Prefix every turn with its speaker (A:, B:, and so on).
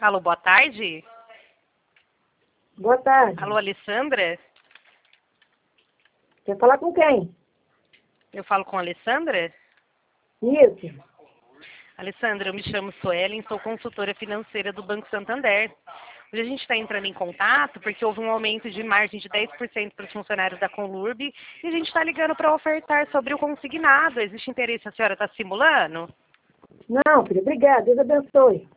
A: Alô, boa tarde.
B: Boa tarde.
A: Alô, Alessandra?
B: Quer falar com quem?
A: Eu falo com a Alessandra?
B: Isso.
A: Alessandra, eu me chamo Suelen, sou consultora financeira do Banco Santander. Hoje a gente está entrando em contato porque houve um aumento de margem de 10% para os funcionários da Conlurb e a gente está ligando para ofertar sobre o consignado. Existe interesse? A senhora está simulando?
B: Não, filha, obrigada. Deus abençoe.